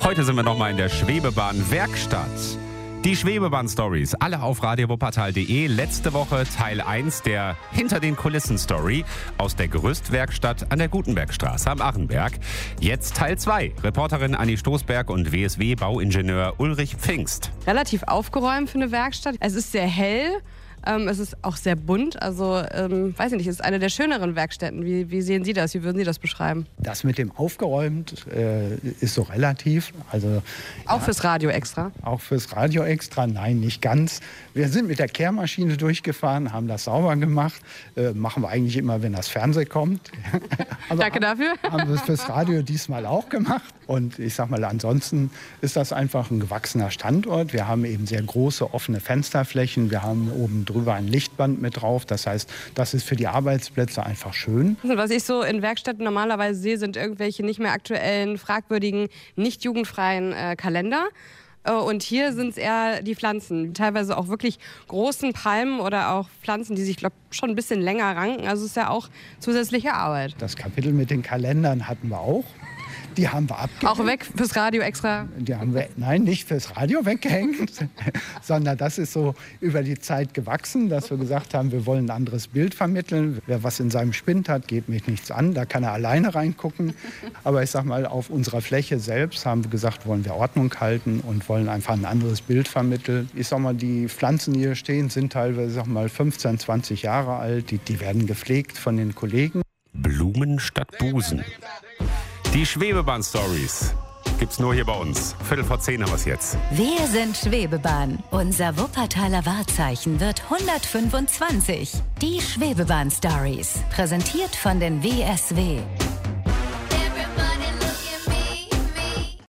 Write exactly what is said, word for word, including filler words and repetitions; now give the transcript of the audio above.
Heute sind wir nochmal in der Schwebebahn-Werkstatt. Die Schwebebahn-Stories, alle auf radio wuppertal punkt de. Letzte Woche Teil eins der Hinter-den-Kulissen-Story aus der Gerüstwerkstatt an der Gutenbergstraße am Achenberg. Jetzt Teil zwei. Reporterin Anni Stoßberg und W S W-Bauingenieur Ulrich Pfingst. Relativ aufgeräumt für eine Werkstatt. Es ist sehr hell. Ähm, es ist auch sehr bunt, also ähm, weiß ich nicht, es ist eine der schöneren Werkstätten. Wie, wie sehen Sie das? Wie würden Sie das beschreiben? Das mit dem aufgeräumt äh, ist so relativ. Also, auch ja, fürs Radio extra? Auch fürs Radio extra, nein, nicht ganz. Wir sind mit der Kehrmaschine durchgefahren, haben das sauber gemacht. Äh, machen wir eigentlich immer, wenn das Fernsehen kommt. Danke dafür. Haben wir es fürs Radio diesmal auch gemacht. Und ich sag mal, ansonsten ist das einfach ein gewachsener Standort. Wir haben eben sehr große offene Fensterflächen. Wir haben oben drüber ein Lichtband mit drauf. Das heißt, das ist für die Arbeitsplätze einfach schön. Was ich so in Werkstätten normalerweise sehe, sind irgendwelche nicht mehr aktuellen, fragwürdigen, nicht jugendfreien äh, Kalender. Und hier sind es eher die Pflanzen, teilweise auch wirklich großen Palmen oder auch Pflanzen, die sich, glaube ich, schon ein bisschen länger ranken. Also es ist ja auch zusätzliche Arbeit. Das Kapitel mit den Kalendern hatten wir auch. Die haben wir abgehängt. Auch weg fürs Radio extra? Die haben wir, nein, nicht fürs Radio weggehängt, sondern das ist so über die Zeit gewachsen, dass wir gesagt haben, wir wollen ein anderes Bild vermitteln. Wer was in seinem Spind hat, geht mich nichts an, da kann er alleine reingucken. Aber ich sag mal, auf unserer Fläche selbst haben wir gesagt, wollen wir Ordnung halten und wollen einfach ein anderes Bild vermitteln. Ich sag mal, die Pflanzen, die hier stehen, sind teilweise sag mal, fünfzehn, zwanzig Jahre alt. Die, die werden gepflegt von den Kollegen. Blumen statt Busen. Die Schwebebahn-Stories gibt's nur hier bei uns. Viertel vor zehn haben wir's jetzt. Wir sind Schwebebahn. Unser Wuppertaler Wahrzeichen wird hundertfünfundzwanzig. Die Schwebebahn-Stories. Präsentiert von den W S W.